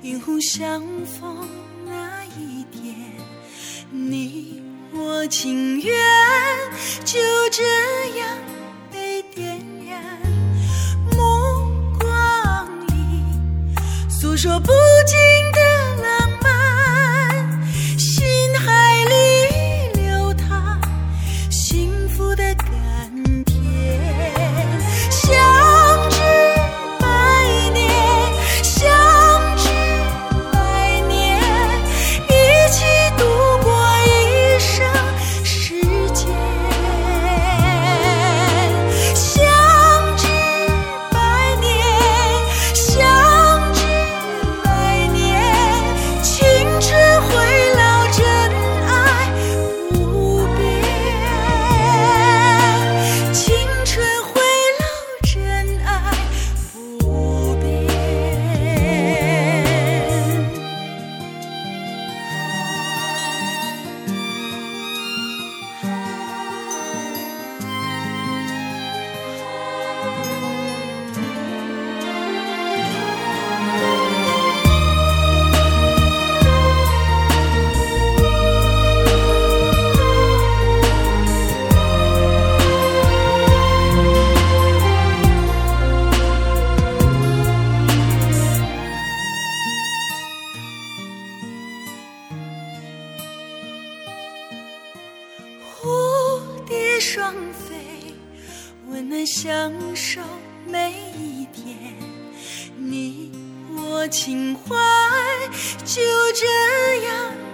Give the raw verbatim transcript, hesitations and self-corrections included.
云湖相逢那一天，你我情缘就这样被点燃。目光里诉说不尽的浪漫，心海里流淌幸福的甘甜。相知百年，相知百年，一起度过一生时间。相知百年，相知百年，青春会老，真爱无边。青春会老，真爱无边。蝴蝶双飞，温暖相守每一天，你我情怀就这样